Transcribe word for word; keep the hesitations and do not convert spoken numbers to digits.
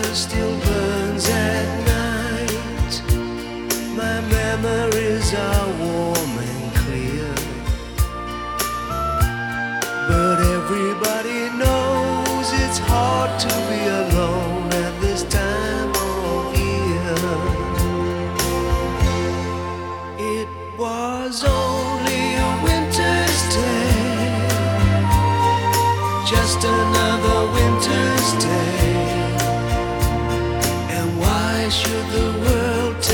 still burns at night. My memories are warm and clear, but everybody knows it's hard to be alone at this time of year. It was only a winter's day, just another winter's day. And why should the world